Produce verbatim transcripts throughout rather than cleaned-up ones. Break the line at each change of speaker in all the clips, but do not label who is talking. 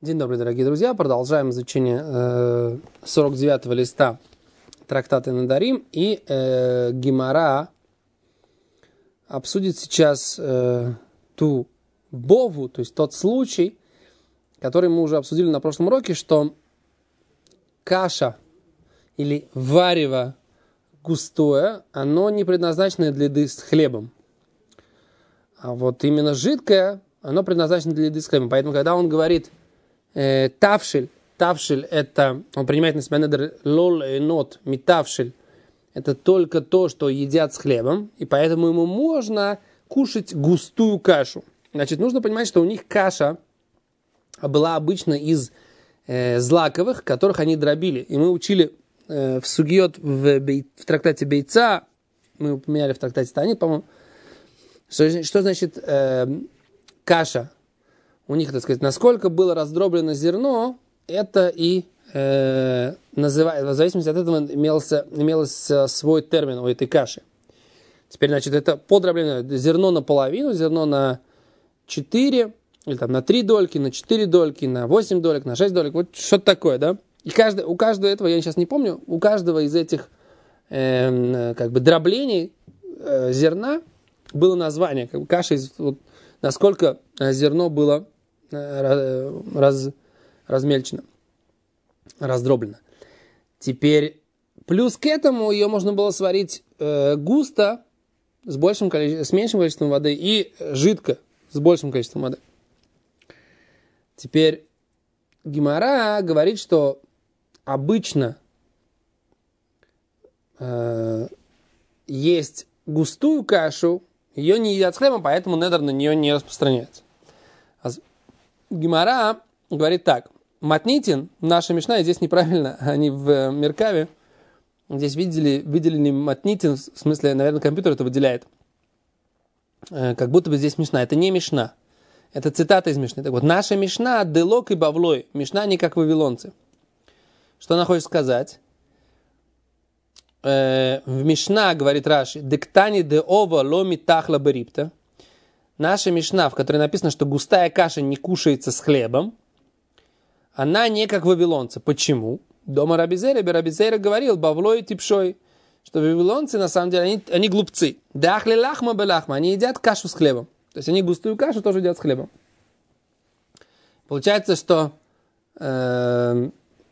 День добрый, дорогие друзья. Продолжаем изучение э, сорок девятого листа трактата Недарим. И э, Гемара обсудит сейчас э, ту бову, то есть тот случай, который мы уже обсудили на прошлом уроке, что каша или варево густое, оно не предназначено для еды с хлебом. А вот именно жидкое, оно предназначено для еды с хлебом. Поэтому, когда он говорит э, тавшель, тавшель это, он принимает на себя недер лол нот митавшель, это только то, что едят с хлебом, и поэтому ему можно кушать густую кашу. Значит, нужно понимать, что у них каша была обычно из э, злаковых, которых они дробили. И мы учили э, в сугиот в, бей, в трактате Бейца, мы упоминали в трактате Танит, по-моему, что, что значит э, каша. У них, так сказать, насколько было раздроблено зерно, это и э, называется, в зависимости от этого имелся, имелся свой термин у этой каши. Теперь, значит, это подробленное зерно наполовину, зерно на четыре, или там на три дольки, на четыре дольки, на восемь долек, на шесть долек, вот что-то такое, да? И каждый, у каждого этого, я сейчас не помню, у каждого из этих э, как бы дроблений э, зерна было название, как бы каша, из, вот, насколько зерно было э, раз, размельчено, раздроблено. Теперь, плюс к этому ее можно было сварить э, густо, с, большим количеством, с меньшим количеством воды, и жидко, с большим количеством воды. Теперь, Гемара говорит, что обычно э, есть густую кашу, ее не едят с хлебом, поэтому недер на нее не распространяется. А Гемара говорит так. Матнитин, наша мишна, и здесь неправильно, они в Меркаве, здесь видели, видели не матнитин, в смысле, наверное, компьютер это выделяет. Как будто бы здесь мишна. Это не мишна. Это цитата из мишны. Так вот, наша мишна делок и бавлой. Мишна не как вавилонцы. Что она хочет сказать? В Мишна, говорит Раши, дектани де ова ломи тахла берипта. Наша Мишна, в которой написано, что густая каша не кушается с хлебом, она не как вавилонцы. Почему? Дома Рабизейра, Рабизейра говорил, бавлой и типшой, что вавилонцы, на самом деле, они, они глупцы. Дахли лахма белахма, они едят кашу с хлебом. То есть они густую кашу тоже едят с хлебом. Получается, что э,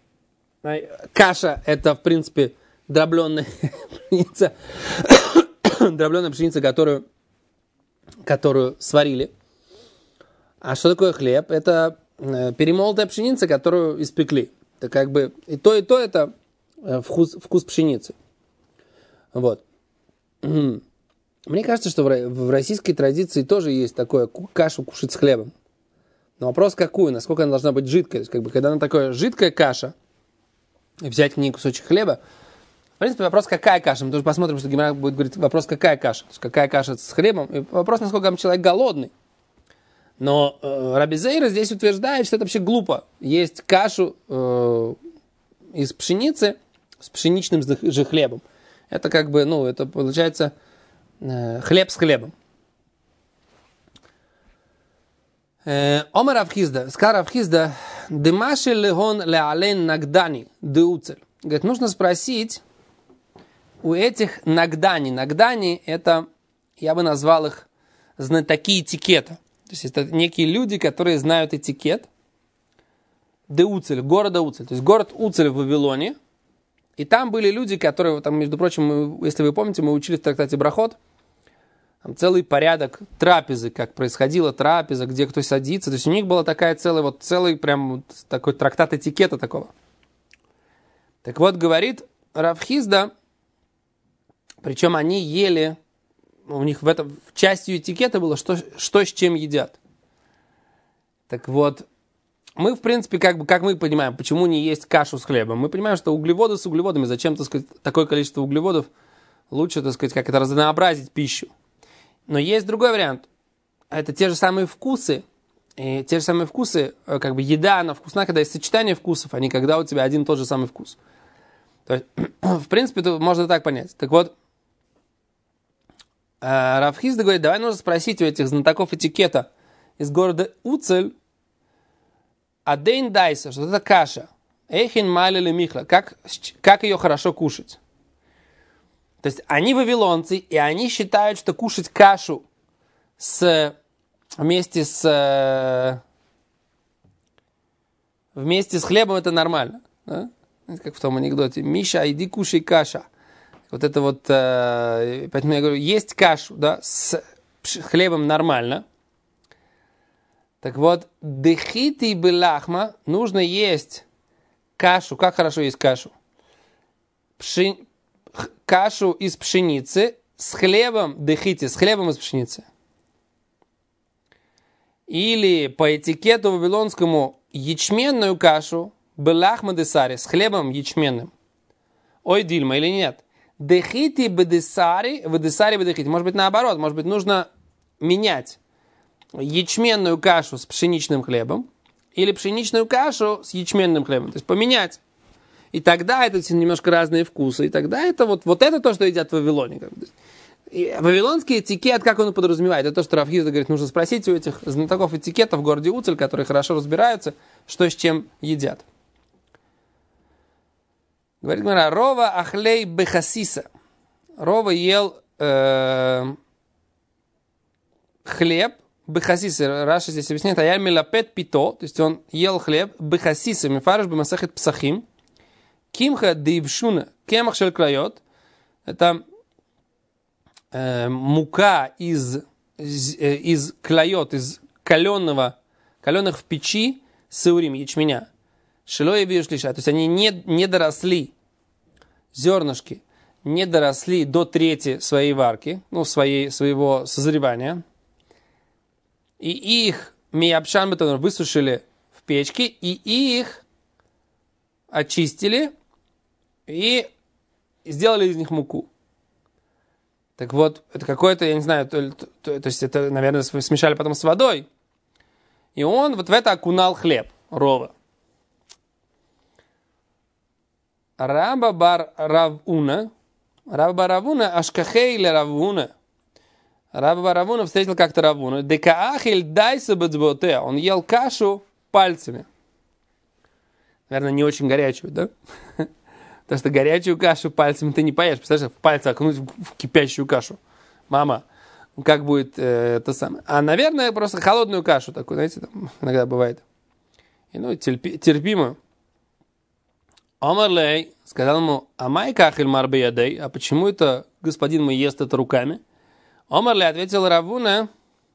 каша это, в принципе, дробленая пшеница, дробленая пшеница, которую, которую сварили. А что такое хлеб? Это перемолотая пшеница, которую испекли. Это как бы и то, и то это вкус, вкус пшеницы. Вот. Мне кажется, что в российской традиции тоже есть такое кашу кушать с хлебом. Но вопрос какую? Насколько она должна быть жидкой? То есть, как бы, когда она такая жидкая каша, и взять к ней кусочек хлеба, в принципе, вопрос, какая каша. Мы тоже посмотрим, что Гемара будет говорить, вопрос, какая каша. То есть, какая каша с хлебом. И вопрос, насколько там человек голодный. Но э, Раби Зейра здесь утверждает, что это вообще глупо. Есть кашу э, из пшеницы с пшеничным же хлебом. Это как бы, ну, это получается э, хлеб с хлебом. Омар Равхизда, сказал Равхизда, демаши легон леален нагдани деуцель. Говорит, нужно спросить у этих нагдани. Нагдани это, я бы назвал их знатоки этикета. То есть это некие люди, которые знают этикет. Деуцель, города Уцель. То есть город Уцель в Вавилоне. И там были люди, которые, там, между прочим, мы, если вы помните, мы учили в трактате Брахот, там целый порядок трапезы, как происходила трапеза, где кто садится. То есть у них была такая целая, вот целый прям вот такой трактат этикета такого. Так вот, говорит Равхизда, причем они ели, у них в этом частью этикета было, что, что с чем едят. Так вот, мы, в принципе, как бы, как мы понимаем, почему не есть кашу с хлебом. Мы понимаем, что углеводы с углеводами, зачем, так сказать, такое количество углеводов, лучше, так сказать, как это разнообразить пищу. Но есть другой вариант. Это те же самые вкусы. И те же самые вкусы, как бы еда, она вкусна, когда есть сочетание вкусов, а не когда у тебя один и тот же самый вкус. То есть, в принципе, это можно так понять. Так вот, Рав Хизда говорит, давай нужно спросить у этих знатоков этикета из города Уцель, Адейн дайса, что это каша. Эхин малили михла. Как, как ее хорошо кушать? То есть они вавилонцы, и они считают, что кушать кашу с, вместе с вместе с хлебом это нормально. Да? Как в том анекдоте. Миша, иди кушай каша. Вот это вот, э, поэтому я говорю, есть кашу, да, с хлебом нормально. Так вот, дехити белахма, нужно есть кашу. Как хорошо есть кашу? Пши... Кашу из пшеницы с хлебом, дехити, с хлебом из пшеницы. Или по этикету вавилонскому ячменную кашу, белахма десари, с хлебом ячменным. Ой, дильма, или нет? Дехити бедесари, бедесари бедехити. Может быть, наоборот, может быть, нужно менять ячменную кашу с пшеничным хлебом или пшеничную кашу с ячменным хлебом. То есть поменять. И тогда это немножко разные вкусы. И тогда это вот, вот это то, что едят в Вавилоне. И вавилонский этикет, как он подразумевает? Это то, что Рав Хизда говорит, нужно спросить у этих знатоков этикета в городе Уцель, которые хорошо разбираются, что с чем едят. Говорит Гмара, Рова ахлей бехасиса. Рова ел э, хлеб бехасиса. Раша здесь объясняет, а я милапет пито, то есть он ел хлеб бехасиса, мифарыш бемасахет псахим, кимха дейвшуна, кемах шель клайот. Это э, мука из, из, э, из клайот, из каленого, каленых в печи саурим, ячменя. Шило и биошлиша, то есть они не, не доросли, зернышки, не доросли до трети своей варки, ну, своей, своего созревания. И их миябшан бетон высушили в печке, и их очистили и сделали из них муку. Так вот, это какое-то, я не знаю, то, то, то есть это, наверное, смешали потом с водой. И он вот в это окунал хлеб, Рова. Раба бар Равуна, Раба бар Равуна, ашкахей ле Равуна. Раба бар Равуна встретил как-то Равуна. Декаахиль дайса бэцботе. Он ел кашу пальцами. Наверное, не очень горячую, да? Потому что горячую кашу пальцами ты не поешь. Представляешь, в пальцы окунуть в кипящую кашу. Мама, как будет э, то самое. А, наверное, просто холодную кашу такую, знаете, там иногда бывает. И, ну, терпи, терпимую. Омарлей сказал ему, амай кахель марбе ядей, а почему это господин мой ест это руками? Омарлей ответил Равуна,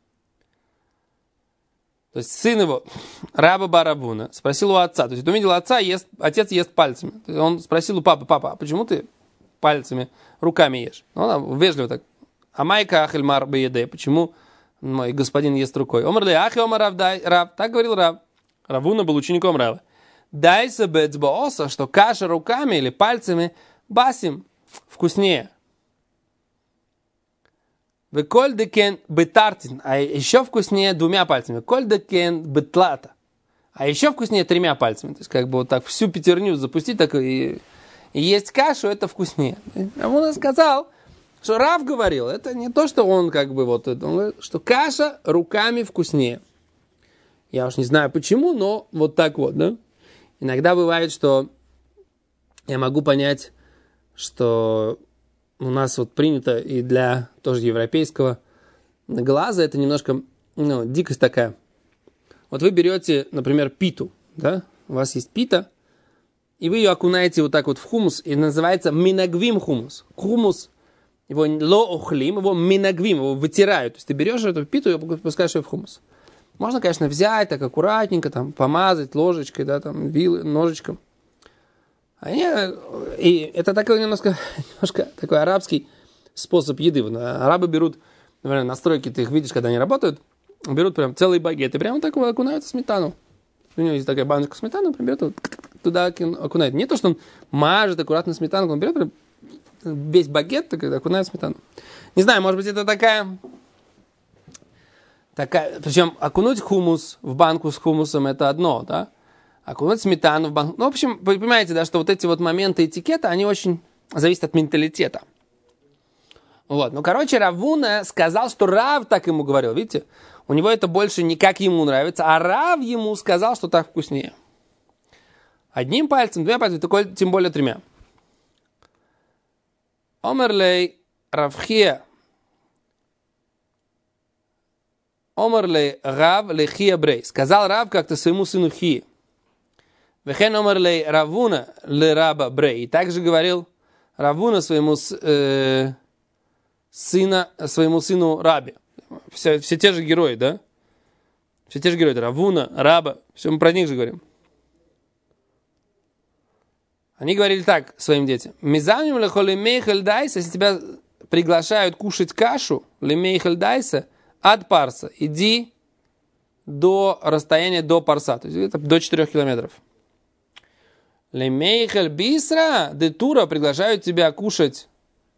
то есть сын его, Раба бар Равуна, спросил у отца, то есть он видел отца, ест, отец ест пальцами. То есть он спросил у папы, папа, а почему ты пальцами, руками ешь? Ну, он вежливо так, амай кахель марбе ядей, почему мой господин ест рукой? Омарлей, ахи омар Рав, Рав, так говорил Рав. Равуна был учеником Рава. Дайса бэцбооса, что каша руками или пальцами басим вкуснее. Веколь декен бетартин, а еще вкуснее двумя пальцами. Коль декен бетлата, а еще вкуснее тремя пальцами. То есть как бы вот так всю пятерню запустить так и, и есть кашу, это вкуснее. А он сказал, что Рав говорил, это не то, что он как бы вот, он говорит, что каша руками вкуснее. Я уж не знаю почему, но вот так вот, да. Иногда бывает, что я могу понять, что у нас вот принято и для тоже европейского глаза это немножко, ну, дикость такая. Вот вы берете, например, питу, да, у вас есть пита, и вы ее окунаете вот так вот в хумус, и называется минагвим хумус. Хумус, его ло охлим, его минагвим, его вытирают. То есть ты берешь эту питу и пускаешь ее в хумус. Можно, конечно, взять так аккуратненько, там, помазать ложечкой, да, там, вилы, ножичком. А не, и это такой немножко, немножко такой арабский способ еды. Арабы берут, например, на стройке, ты их видишь, когда они работают, берут прям целый багет и прямо так вот окунают в сметану. У него есть такая баночка сметаны, прям берет, туда окунает. Не то, что он мажет аккуратно сметану, он берет прям весь багет, так окунает в сметану. Не знаю, может быть, это такая... Такая, причем окунуть хумус в банку с хумусом это одно, да? Окунуть сметану в банку. Ну, в общем, вы понимаете, да, что вот эти вот моменты этикета, они очень зависят от менталитета. Вот. Ну, короче, Равуна сказал, что Рав так ему говорил. Видите? У него это больше не как ему нравится, а Рав ему сказал, что так вкуснее. Одним пальцем, двумя пальцами, тем более тремя. Омерлей Равхия. Омерлей Рав лехия брей. Сказал Рав как-то своему сыну Хии. Вехен омерлей Равуна ле раба брей. И также говорил Равуна своему, э, сына, своему сыну Раби. Все, все те же герои, да? Все те же герои. Равуна, Раба. Все мы про них же говорим. Они говорили так своим детям. Мизамим лехо лемейхель дайса. Если тебя приглашают кушать кашу, лемейхель дайса, от парса. Иди до расстояния до парса. То есть это до четырех километров. Лемейхель бисра, де тура, приглашают тебя кушать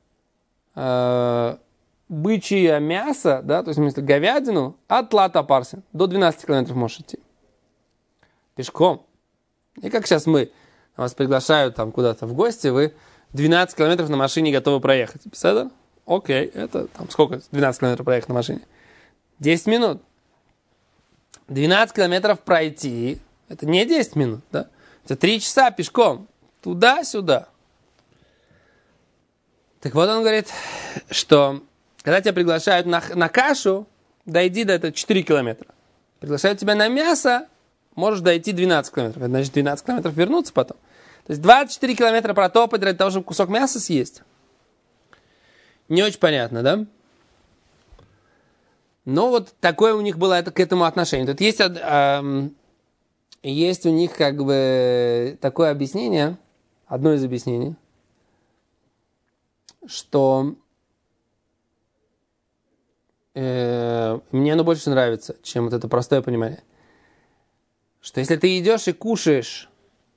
э, бычье мясо, да, то есть, в смысле, говядину, от лата парса. До двенадцати километров можешь идти. Пешком. И как сейчас мы, вас приглашают там куда-то в гости, вы двенадцать километров на машине готовы проехать. Представляете? Окей, это там сколько? двенадцать километров проехать на машине. десять минут. двенадцать километров пройти, это не десять минут, да? Это три часа пешком. Туда-сюда. Так вот он говорит, что когда тебя приглашают на, на кашу, дойди до этого четыре километра. Приглашают тебя на мясо, можешь дойти двенадцать километров. Это значит двенадцать километров вернуться потом. То есть двадцать четыре километра протопать для того, чтобы кусок мяса съесть. Не очень понятно, да? Но вот такое у них было это, к этому отношение. Тут есть, э, есть у них как бы такое объяснение, одно из объяснений, что э, мне оно больше нравится, чем вот это простое понимание. Что если ты идешь и кушаешь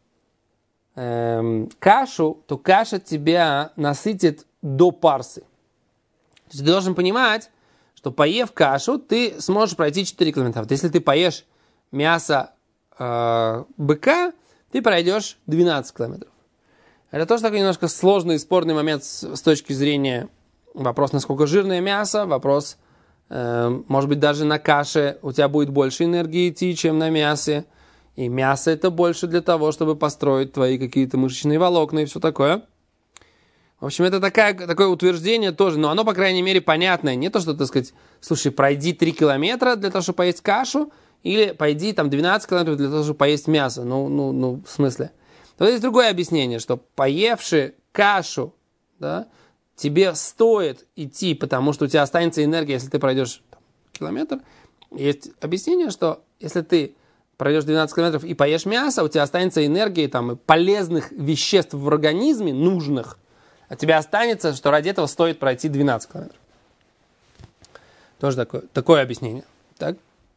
э, кашу, то каша тебя насытит до парсы. То есть ты должен понимать, что поев кашу, ты сможешь пройти четыре километра. Вот если ты поешь мясо э, быка, ты пройдешь двенадцать километров. Это тоже такой немножко сложный и спорный момент с, с точки зрения вопрос, насколько жирное мясо, вопрос, э, может быть, даже на каше у тебя будет больше энергии идти, чем на мясе. И мясо это больше для того, чтобы построить твои какие-то мышечные волокна и все такое. В общем, это такая, такое утверждение тоже, но оно, по крайней мере, понятное. Не то, что, так сказать, слушай, пройди три километра для того, чтобы поесть кашу, или пойди там двенадцать километров для того, чтобы поесть мясо. Ну, ну, ну, в смысле. То есть другое объяснение, что поевши кашу, да, тебе стоит идти, потому что у тебя останется энергия, если ты пройдешь там, километр. Есть объяснение, что если ты пройдешь двенадцать километров и поешь мясо, у тебя останется энергия там, и полезных веществ в организме, нужных, а тебе останется, что ради этого стоит пройти двенадцать километров. Тоже такое, такое объяснение. Так?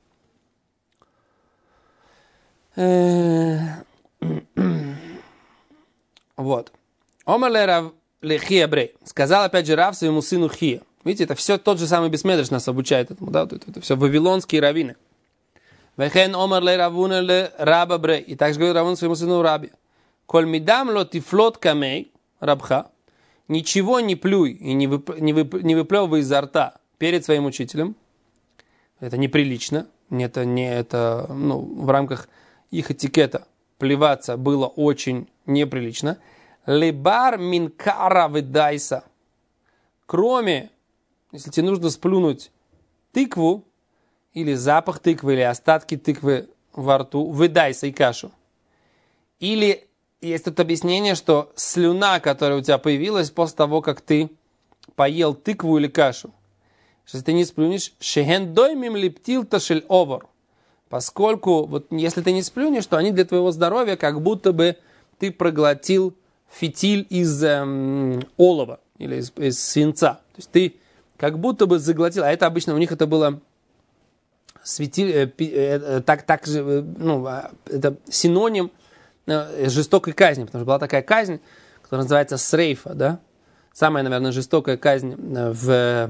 Вот. Омер Рав лехия брей. Сказал опять же Рав своему сыну Хия. Видите, это все тот же самый бессмедриш нас обучает этому. Да? Это, это все вавилонские раввины. Вехен омер ле равуна ле раба брей. И также говорит Равун своему сыну Раби. Коль мидам ло тифлот камей рабха. Ничего не плюй и не, вып, не, вып, не выплевывай изо рта перед своим учителем. Это неприлично. Это не это, ну, в рамках их этикета плеваться было очень неприлично. Лебар минкара выдайса. Кроме, если тебе нужно сплюнуть тыкву, или запах тыквы, или остатки тыквы во рту, выдайса и кашу. Или есть тут объяснение, что слюна, которая у тебя появилась после того, как ты поел тыкву или кашу, если ты не сплюнешь, шехен доймим липтил ташель овар. Поскольку, вот, если ты не сплюнешь, то они для твоего здоровья, как будто бы ты проглотил фитиль из эм, олова или из, из свинца. То есть ты как будто бы заглотил, а это обычно у них это было светиль, э, э, так, так же, э, ну, это синоним э, жестокой казни, потому что была такая казнь, которая называется срейфа, да? Самая, наверное, жестокая казнь в...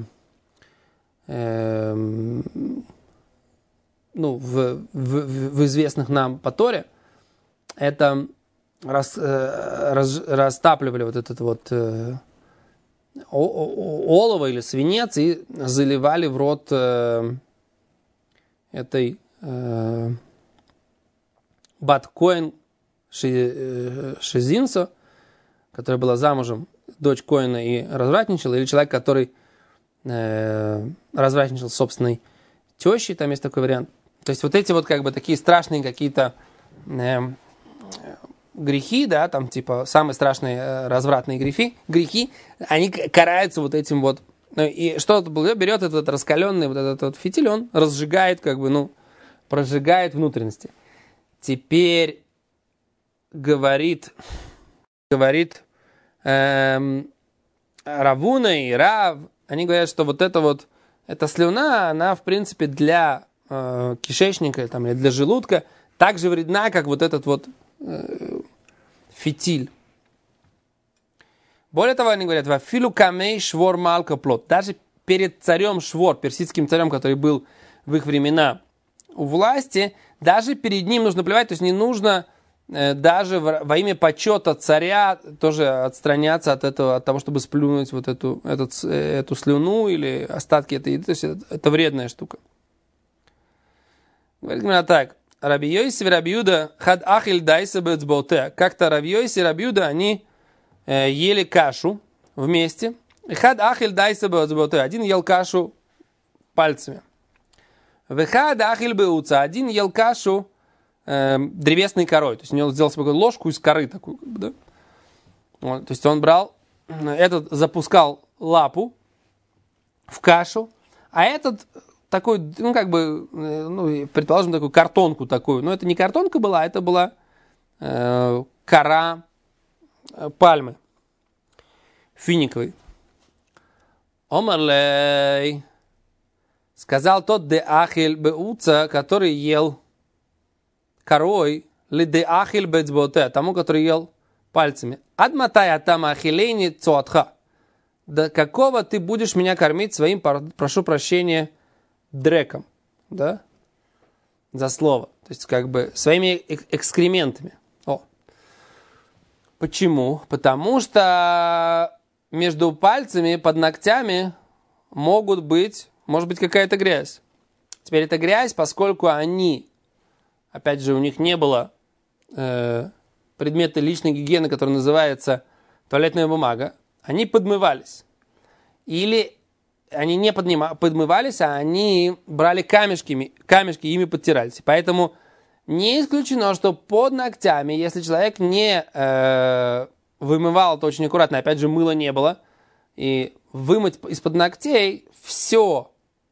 Э, ну, в, в, в известных нам по Торе, это рас, раз, растапливали вот этот вот э, олово или свинец и заливали в рот э, этой э, Бат Коэн Шизинсо, которая была замужем, дочь Коэна, и развратничала, или человек, который э, развратничал с собственной тещей, там есть такой вариант. То есть вот эти вот как бы такие страшные какие-то э, грехи, да, там типа самые страшные э, развратные грехи, грехи, они караются вот этим вот. Ну, и что берет этот раскаленный вот этот вот фитиль, он разжигает, как бы, ну, прожигает внутренности. Теперь говорит, говорит эм, Равуна и Рав, они говорят, что вот эта вот, эта слюна, она, в принципе, для э, кишечника там, или для желудка так же вредна, как вот этот вот э, фитиль. Более того, они говорят, «Вафилу камей швор малка плот». Даже перед царем Швор, персидским царем, который был в их времена у власти, даже перед ним нужно плевать, то есть не нужно э, даже во, во имя почета царя тоже отстраняться от этого, от того, чтобы сплюнуть вот эту, этот, эту слюну или остатки этой еды. То есть это, это вредная штука. Говорит именно так. Раби Йоси и Раби Юда хад ахиль дайса бэцботе. Как-то Раби Йоси и Раби Юда, они э, ели кашу вместе. Хад ахиль дайса бэцботе. Один ел кашу пальцами. Вехад ахиль бэуца. Один ел кашу э, древесной корой. То есть у него сделал себе ложку из коры такую. Да? Вот, то есть он брал, этот запускал лапу в кашу, а этот такой, ну, как бы, ну, предположим, такую картонку такую. Но это не картонка была, это была э, кора э, пальмы финиковой. Омарлей. Сказал тот де ахиль беуца, который ел корой, ли де ахиль бецботе, тому, который ел пальцами. Адматая там ахилейни цуатха. До какого ты будешь меня кормить своим, прошу прощения, дреком, да, за слово, то есть как бы своими экскрементами. О. Почему? Потому что между пальцами, под ногтями могут быть, может быть какая-то грязь. Теперь эта грязь, поскольку они, опять же, у них не было э, предмета личной гигиены, который называется туалетная бумага, они подмывались. Или они не поднима, подмывались, а они брали камешки, камешки, ими подтирались. Поэтому не исключено, что под ногтями, если человек не э, вымывал это очень аккуратно, опять же, мыла не было, и вымыть из-под ногтей все,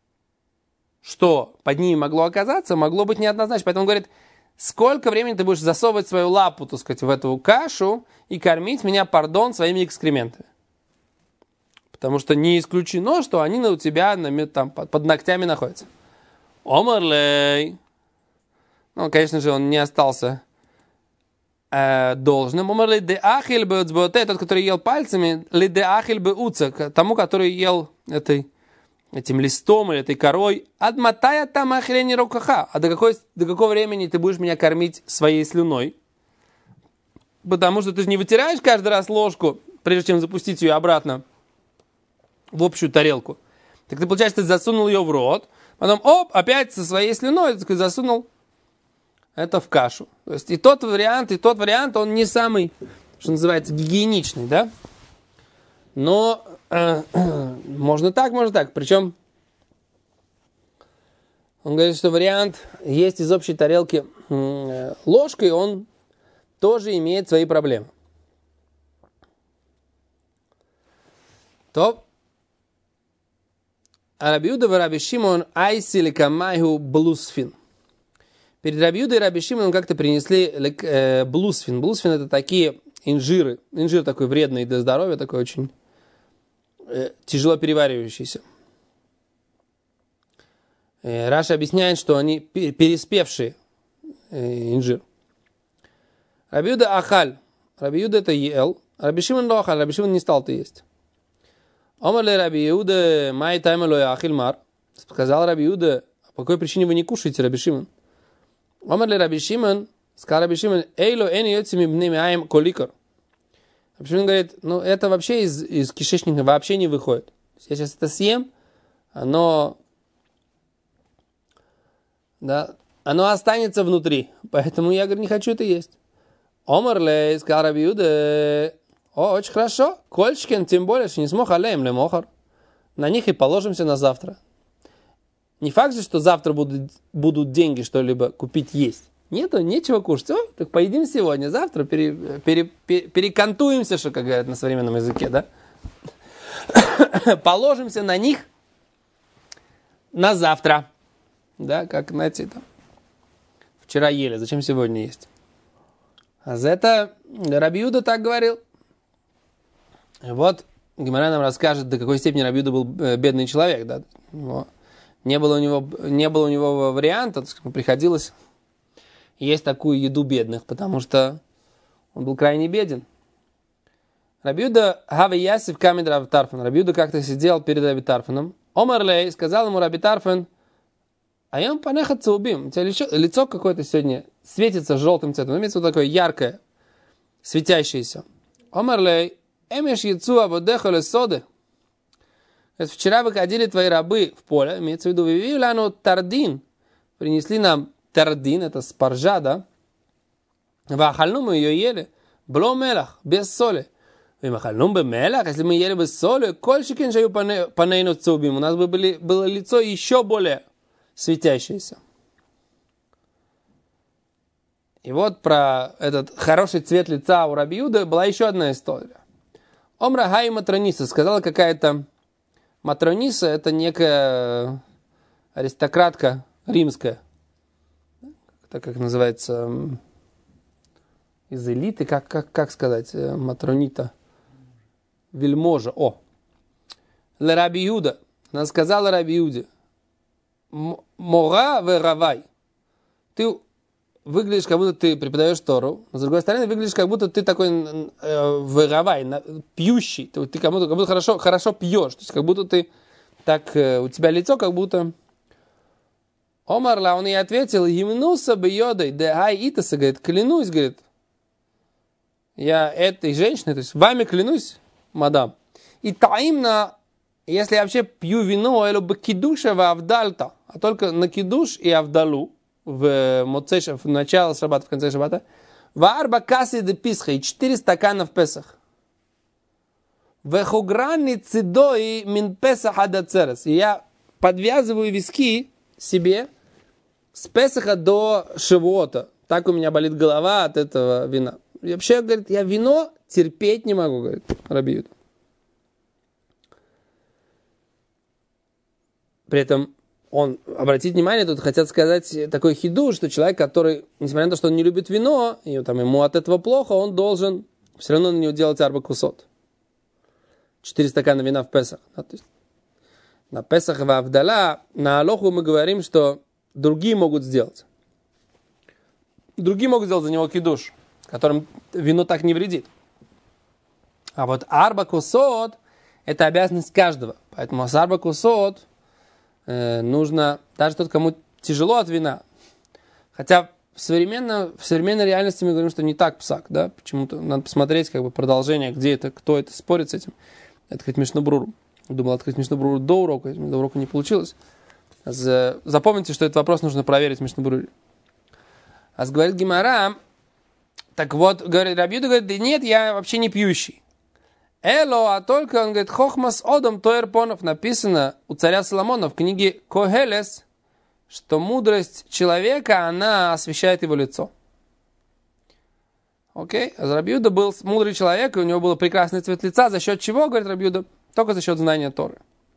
что под ними могло оказаться, могло быть неоднозначно. Поэтому он говорит, сколько времени ты будешь засовывать свою лапу, так сказать, в эту кашу и кормить меня, пардон, своими экскрементами. Потому что не исключено, что они у тебя там, под ногтями находятся. Омарлей. Ну, конечно же, он не остался э, должным. Омарлей де ахиль бе уцботе, тот, который ел пальцами, ли де ахиль бе уца, тому, который ел этой, этим листом или этой корой. Адматая там ахилени рукаха. А до, какой, до какого времени ты будешь меня кормить своей слюной? Потому что ты же не вытираешь каждый раз ложку, прежде чем запустить ее обратно в общую тарелку. Так ты, получается, ты засунул ее в рот, потом, оп, опять со своей слюной, так, засунул это в кашу. То есть и тот вариант, и тот вариант, он не самый, что называется, гигиеничный, да? Но э, можно так, можно так. Причем он говорит, что вариант есть из общей тарелки э, ложкой, он тоже имеет свои проблемы. То Раби Юда и Раби Шимон айсили камайху блусфин. Перед Раби Юдой и Раби Шимоном как-то принесли э, блусфин. Блусфин это такие инжиры. Инжир такой вредный для здоровья, такой очень э, тяжело переваривающийся. Э, Раша объясняет, что они переспевшие э, инжир. Раби Юда ахаль. Раби Юда это ел. Раби Шимон до ахаль. Раби Шимон не стал это есть. Омар ле Раби Юда, май таймелой ахильмар. Сказал Раби Юда, по какой причине вы не кушаете, Раби Шимон? Омар ле Раби Шимон, сказал Раби Шимон, эйло эн йоцими бнеми аем коликор. Рабишимон говорит, ну это вообще из, из кишечника вообще не выходит. Я сейчас это съем, оно, да, оно останется внутри. Поэтому я, говорю, не хочу это есть. Омарлей, сказал Раби Юда, о, очень хорошо. Кольчкин, тем более, что не смог алеем лемохар. На них и положимся на завтра. Не факт же, что завтра будут, будут деньги что-либо купить есть. Нету, нечего кушать. О, так поедим сегодня, завтра пере, пере, пере, перекантуемся, что, как говорят на современном языке, да? Положимся на них на завтра. Да, как, знаете, там, вчера ели, зачем сегодня есть? А за это Раби Юда так говорил. И вот Гемара нам расскажет, до какой степени Раби Юда был бедный человек. Да? Не было у него, не было у него варианта, приходилось есть такую еду бедных, потому что он был крайне беден. Раби Юда Хави Ясив Камид Раби Тарфон. Раби Юда как-то сидел перед Раби Тарфоном. Омарлей, сказал ему Раби Тарфон, а я панеха цаубим. У тебя лицо, лицо какое-то сегодня светится желтым цветом. Имеется вот такое яркое, светящееся. Омарлей, эмеш яцу абодеха лесоды. Вчера выходили твои рабы в поле, имеется в виду, вививляну тардин. Принесли нам тардин, это спаржа, да? Вахальну мы ее ели. Бло мелах, без соли. Вимахальну бы мелах, если мы ели без соли, кольщикин жаю панейну цаубим. У нас бы были, было лицо еще более светящееся. И вот про этот хороший цвет лица у Раби Юды была еще одна история. Омра Хай Матрониса сказала какая-то Матрониса, это некая аристократка римская. Так как называется, из элиты, как, как, как сказать, Матронита, вельможа. О, Ле Раби Юда. Она сказала Раби Юде, Мора веравай. Ты выглядишь, как будто ты преподаешь Тору, но с другой стороны, выглядишь, как будто ты такой э, веравай, пьющий. Ты, ты как будто, как будто хорошо, хорошо пьешь. То есть, как будто ты так, э, у тебя лицо, как будто... Омарла, он ей ответил, Емнуса бы йодой, да ай итаса, говорит, клянусь, говорит, я этой женщиной, то есть вами клянусь, мадам. И таимна, если я вообще пью вино, элу бы кидуша в авдальта, а только на кидуш и авдалу, в моцей, в начало шаббата, в конце шаббата, в арба касси де писха, и четыре стакана в Песах. В хуграни цидои мин Песах ада церес. И я подвязываю виски себе с Песаха до Шивота. Так у меня болит голова от этого вина. И вообще, говорит, я вино терпеть не могу, говорит Раби Юда. При этом он, обратите внимание, тут хотят сказать такой хиду, что человек, который, несмотря на то, что он не любит вино, и там, ему от этого плохо, он должен все равно на него делать арба кусот. Четыре стакана вина в Песах. Да, то есть на Песах в Авдала, на Алоху мы говорим, что другие могут сделать. Другие могут сделать за него кидуш, которым вино так не вредит. А вот арба кусот – это обязанность каждого. Поэтому с арба кусот э, нужно, даже тот, кому тяжело от вина, хотя в, современно, в современной реальности мы говорим, что не так псак, да, почему-то надо посмотреть как бы продолжение, где это, кто это спорит с этим. Открыть Мишнабруру. Думал открыть Мишнабруру до урока, до урока не получилось. Запомните, что этот вопрос нужно проверить в Мишнабруре. А говорит Гемара, так вот, говорит Раби Юда, говорит, да нет, я вообще не пьющий. Эло, а только, он говорит, хохмас одам тоэр понов, написано у царя Соломона в книге Когелес, что мудрость человека, она освещает его лицо. Окей? А Раби Юда был мудрый человек, и у него был прекрасный цвет лица. За счет чего, говорит Раби Юда? Только за счет знания Торы.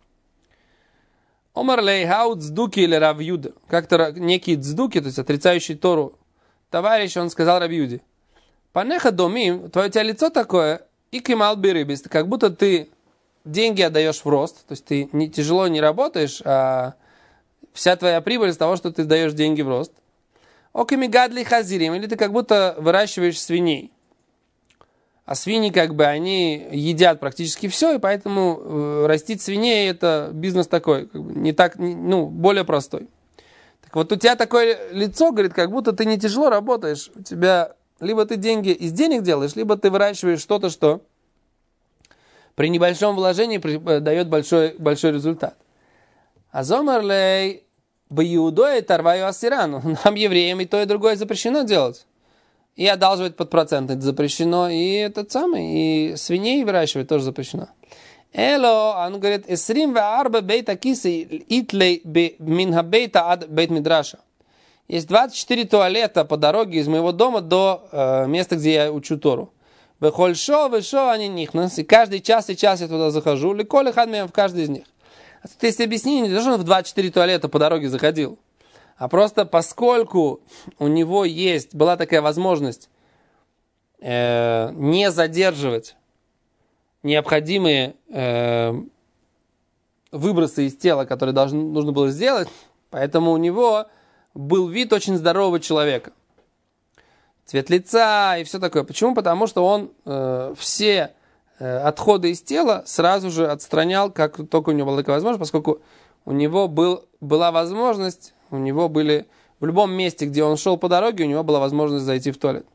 Омар лейхау цдуки или Раби Юда. Как-то некие цдуки, то есть отрицающие Тору, товарищ, он сказал Раби Юде, панеха домим, твое у тебя лицо такое, и кемал бирибис, как будто ты деньги отдаешь в рост, то есть ты не, тяжело не работаешь, а вся твоя прибыль из того, что ты даешь деньги в рост. Окими гадли хазирим, или ты как будто выращиваешь свиней. А свиньи, как бы, они едят практически все, и поэтому э, растить свиней это бизнес такой, как бы, не так, не, ну, более простой. Так вот, у тебя такое лицо, говорит, как будто ты не тяжело работаешь, у тебя Либо ты деньги из денег делаешь, либо ты выращиваешь что-то, что при небольшом вложении дает большой, большой результат. Азомарлей баюдой тарваю асирану. Нам, евреям, и то, и другое запрещено делать. И одалживать под процент это запрещено, и этот самый, и свиней выращивать тоже запрещено. Эло, он говорит, эсрим ва арба бейта кисы итлей минха бейта ад бейт мидраша. Есть двадцать четыре туалета по дороге из моего дома до э, места, где я учу Тору. Бехольшо, вешо, они нихнас. И каждый час и час я туда захожу. Ликоли хадмеем в каждый из них. А тут есть объяснение, не то, что он в двадцать четыре туалета по дороге заходил. А просто поскольку у него есть, была такая возможность э, не задерживать необходимые э, выбросы из тела, которые должны, нужно было сделать, поэтому у него был вид очень здорового человека. Цвет лица и все такое. Почему? Потому что он э, все э, отходы из тела сразу же отстранял, как только у него была такая возможность, поскольку у него был, была возможность, у него были в любом месте, где он шел по дороге, у него была возможность зайти в туалет.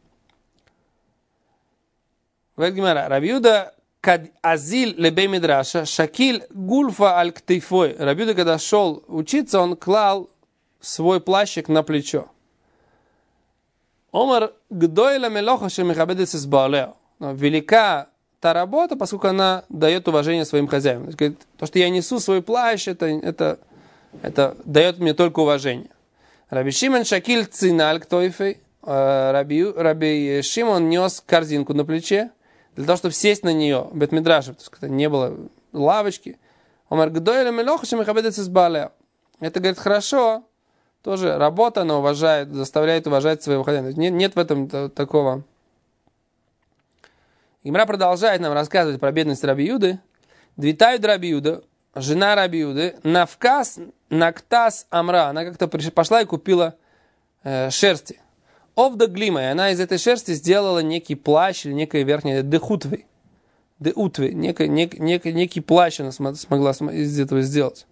Говорит Гемара, Рав Юда кад азиль лебей мидраша шакиль гульфа аль ктейфой. Рав Юда, когда шел учиться, он клал свой плащик на плечо. Омар гдойла мелоха шемихабедес из баалео. Велика та работа, поскольку она дает уважение своим хозяевам. Говорит, то, что я несу свой плащ, это, это, это дает мне только уважение. Раби Шимон шакиль циналь ктойфей. Раби, Раби Шимон нес корзинку на плече для того, чтобы сесть на нее. Бет-мидрашев, то есть не было лавочки. Омар гдойла мелоха шемихабедес из баалео. Это, говорит, хорошо. Тоже работа, она уважает, заставляет уважать своего хозяина. Нет, нет в этом такого. Гемара продолжает нам рассказывать про бедность Раби Юды. Двитают Раби Юда, жена Раби Юды, навкас нактас амра. Она как-то пошла и купила э, шерсти. Овда глима. И она из этой шерсти сделала некий плащ или некое верхнее дехутвей. Деутвей. Некий, некий, некий, некий плащ она смогла из этого сделать.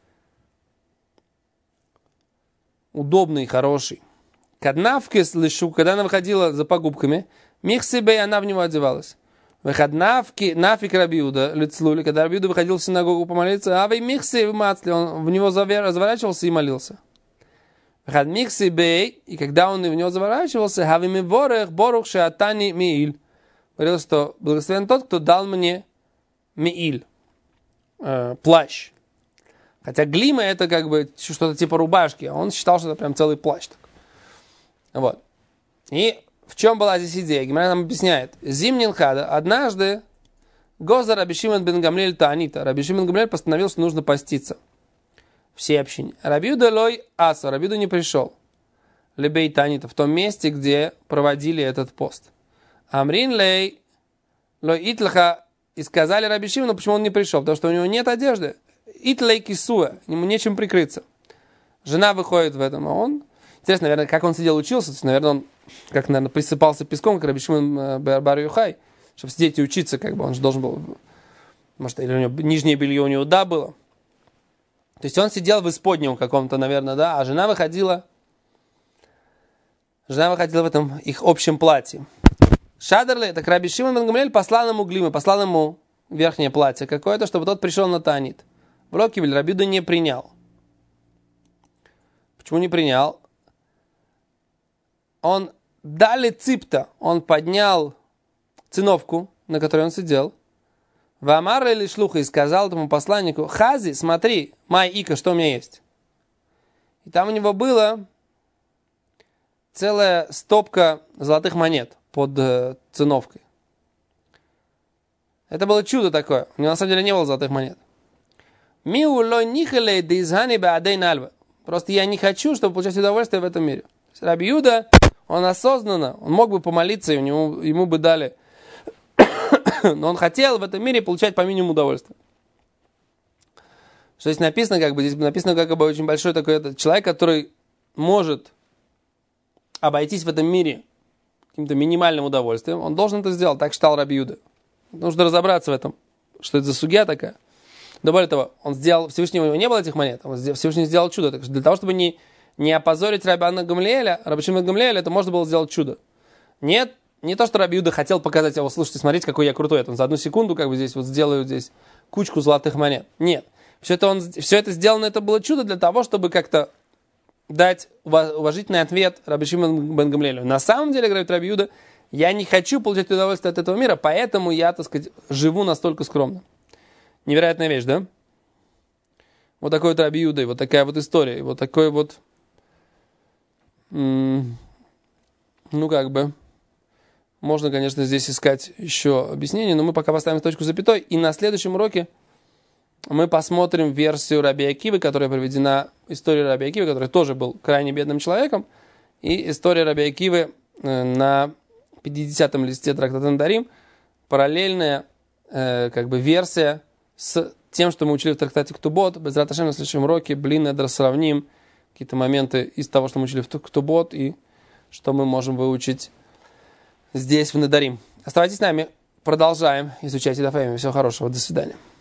Удобный, хороший. Каднавкес лишу, когда она выходила за покупками, михсибей, она в него одевалась. Выходнавки, нафиг Раби Юда, лицлули, когда Раби Юда выходил в синагогу помолиться, а вы михси в мацли, он в него разворачивался и молился. Выход михсибей, и когда он в него заворачивался, хави ми ворех, борух шеатани мииль. Говорил, что благословен тот, кто дал мне мииль, э, плащ. Хотя глима это как бы что-то типа рубашки, а он считал, что это прям целый плащ. Так. Вот. И в чем была здесь идея? Гемара нам объясняет. Зимнин хада. Однажды Гоза Раби Шимон бен Гамлиэль Таанита. Раби Шимон бен Гамлиэль постановил, что нужно поститься. Всей общине. Раби Юда лой аса. Раби Юда не пришел. Лебей Таанита. В том месте, где проводили этот пост. Амрин лей лой итлаха. И сказали Раби Шимону, почему он не пришел. Потому что у него нет одежды. Итлей кисуа, ему нечем прикрыться. Жена выходит в этом, а он... Интересно, наверное, как он сидел учился, то есть, наверное, он, как, наверное, присыпался песком, как Раби Шимон бар Йохай, чтобы сидеть и учиться, как бы, он же должен был... Может, или у него нижнее белье у него, да, было. То есть, он сидел в исподнем каком-то, наверное, да, а жена выходила... Жена выходила в этом их общем платье. Шадерли, так Раби Шимон бен Гамлиэль послал ему глимы, послал ему верхнее платье какое-то, чтобы тот пришел на Таанит. В Рокивель Раби Юда не принял. Почему не принял? Он дали ципта, он поднял циновку, на которой он сидел. Вамар или шлуха, и сказал этому посланнику: Хази, смотри, май ика, что у меня есть. И там у него было целая стопка золотых монет под э, циновкой. Это было чудо такое. У него на самом деле не было золотых монет. Просто я не хочу, чтобы получать удовольствие в этом мире. Раби Юда, он осознанно, он мог бы помолиться, и у него, ему бы дали. Но он хотел в этом мире получать по минимуму удовольствия. Что здесь написано, как бы, здесь написано, как бы, очень большой такой этот человек, который может обойтись в этом мире каким-то минимальным удовольствием, он должен это сделать, так считал Раби Юда. Нужно разобраться в этом, что это за сугья такая. Но более того, он сделал, Всевышнего у него не было этих монет, он Всевышний сделал чудо. Так что для того, чтобы не, не опозорить Раби Гамлиэля, Раби Шимон бен Гамлиэля, это можно было сделать чудо. Нет, не то, что Раби Иуда хотел показать, а вот слушайте, смотрите, какой я крутой. Это он за одну секунду как бы здесь вот сделаю здесь кучку золотых монет. Нет. Все это, он, все это сделано, это было чудо для того, чтобы как-то дать уважительный ответ Раби Шимону бен Гамлиэлю. На самом деле, говорит Раби Иуда, я не хочу получать удовольствие от этого мира, поэтому я, так сказать, живу настолько скромно. Невероятная вещь, да? Вот такой вот Раби Иуда, вот такая вот история, вот такой вот, м- ну как бы, можно, конечно, здесь искать еще объяснение, но мы пока поставим точку запятой, и на следующем уроке мы посмотрим версию Раби Акивы, которая приведена, историю Раби Акивы, который тоже был крайне бедным человеком, и история Раби Акивы на пятидесятом листе трактата Недарим, параллельная э, как бы версия с тем, что мы учили в трактате Ктубот. Безрат Ашем на следующем уроке, блин, эдр сравним какие-то моменты из того, что мы учили в Ктубот, и что мы можем выучить здесь в Недарим. Оставайтесь с нами, продолжаем изучать Даф Йоми. Всего хорошего, до свидания.